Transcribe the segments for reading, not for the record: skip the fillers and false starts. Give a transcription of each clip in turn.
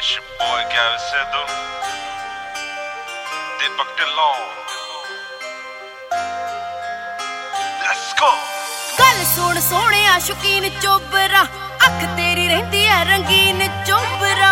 It's your boy Gavin Sidhu, Deepak Dillon. Let's go. गल सुन सोहणिया शौकीन चोबरा, अख तेरी रहिंदी है रंगीन चोबरा।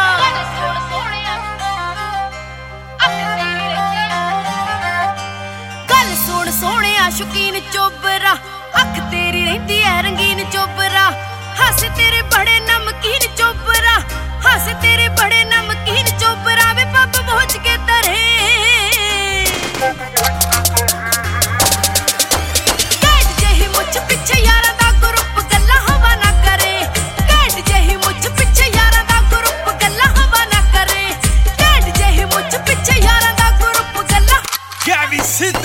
गल सुन सोहणिया शौकीन चोबरा, अख तेरी रहिंदी है रंगीन चोबरा। हस तेरे बड़े नमकीन चोबरा, हस तेरे बड़े नमकीन चोबरा। वे पब पहुंच के तरे Gavin Sidhu.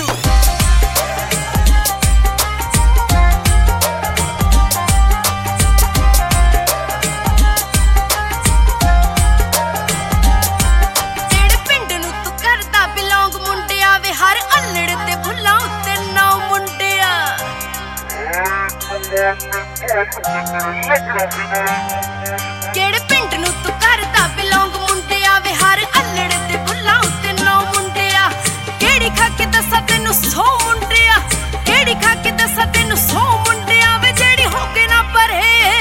ਕਿਹੜੇ ਪਿੰਡ ਨੂੰ ਤੂੰ ਕਰਦਾ ਬਿਲੋਂਗ ਮੁੰਡਿਆ ਵੇ ਹਰ ਅਲੜ ਤੇ ਬੁੱਲਾਂ ਉੱਤੇ ਨੌ ਮੁੰਡਿਆ। ਕਿਹੜੀ ਖਾ ਕੇ ਦੱਸਾਂ ਤੈਨੂੰ 100 ਮੁੰਡਿਆ, ਕਿਹੜੀ ਖਾ ਕੇ ਦੱਸਾਂ ਤੈਨੂੰ 100 ਮੁੰਡਿਆ ਵੇ ਜਿਹੜੀ ਹੋ ਕੇ ਨਾ ਪਰੇ।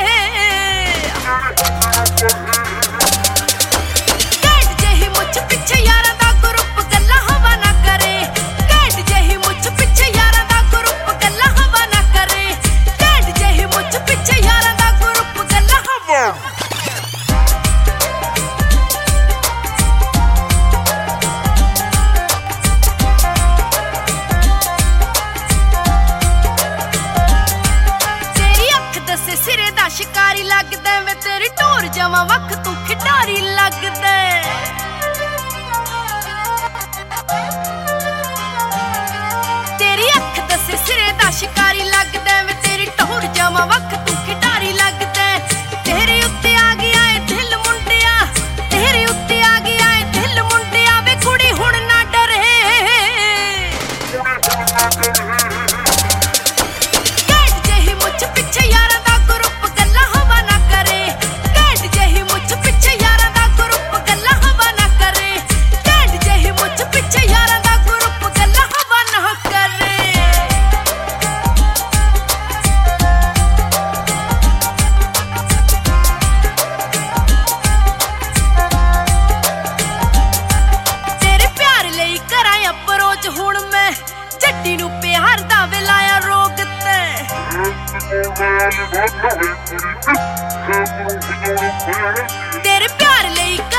ਘੈਂਟ ਜਿਹੀ ਮੁੱਛ ਪਿੱਛੇ ਯਾਰਾਂ ਦਾ ਗਰੁੱਪ ਗੱਲਾਂ ਹਵਾ ਨਾ ਕਰੇ। ਘੈਂਟ ਜਿਹੀ ਮੁੱਛ ਪਿੱਛੇ ਯਾਰਾਂ ਦਾ ਗਰੁੱਪ ਗੱਲਾਂ ਹਵਾ ਨਾ ਕਰੇ। ਘੈਂਟ ਜਿਹੀ ਮੁੱਛ ਪਿੱਛੇ ਯਾਰਾਂ ਦਾ ਗਰੁੱਪ ਗੱਲਾਂ ਹਵਾ। ਸਿਰੇ ਦਾ ਸ਼ਿਕਾਰੀ ਲੱਗਦਾ ਵੇ ਤੇਰੀ ਢੋਰ ਜਮਾ ਵੱਖ ਤੂੰ ਖਿਡਾਰੀ ਲੱਗਦਾ। ਤੇਰੀ ਅੱਖ ਦੱਸੇ ਸਿਰੇ ਦਾ ਸ਼ਿਕਾਰੀ ਲੱਗਦਾ ਵੇ ਤੇਰੀ ਢੋਰ ਜਮਾ ਵੱਖ ਤੂੰ ਖਿਡਾਰੀ ਲੱਗਦਾ। ਤੇਰੇ ਉੱਤੇ ਆ ਗਿਆ ਏ ਦਿਲ ਮੁੰਡਿਆ, ਤੇਰੇ ਉੱਤੇ ਆ ਗਿਆ ਏ ਦਿਲ ਮੁੰਡਿਆ ਵੇ ਕੁੜੀ ਹੁਣ ਨਾ ਡਰੇ। ਘੈਂਟ ਜਿਹੀ ਮੁੱਛ ਪਿੱਛੇ ਯਾਰਾਂ ਹੁਣ ਮੈਂ ਜੱਟੀ ਨੂੰ ਪਿਆਰ ਦਾ ਵੇਲਾਇਆ ਰੋਗ ਤੇ। ਤੇਰੇ ਪਿਆਰ ਲਈ